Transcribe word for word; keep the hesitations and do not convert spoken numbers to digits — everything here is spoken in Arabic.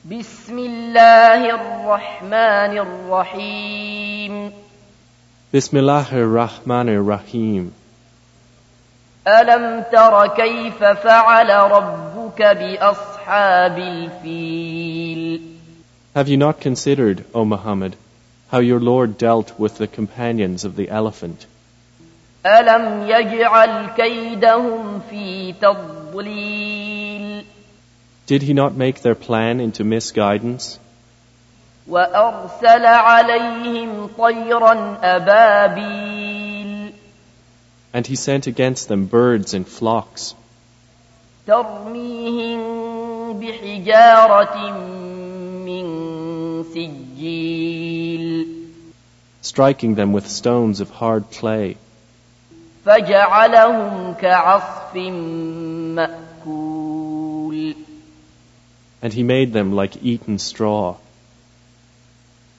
بسم الله الرحمن الرحيم Bismillahir Rahmanir Rahim. ألم تر كيف فعل ربك بأصحاب الفيل Have you not considered, O Muhammad, how your Lord dealt with the companions of the elephant? ألم يجعل كيدهم في تضليل Did he not make their plan into misguidance? وأرسل عليهم طيرا أبابيل And he sent against them birds in flocks, ترميهم بحجارة من سجيل striking them with stones of hard clay, فجعلهم كعصف مأكول and he made them like eaten straw.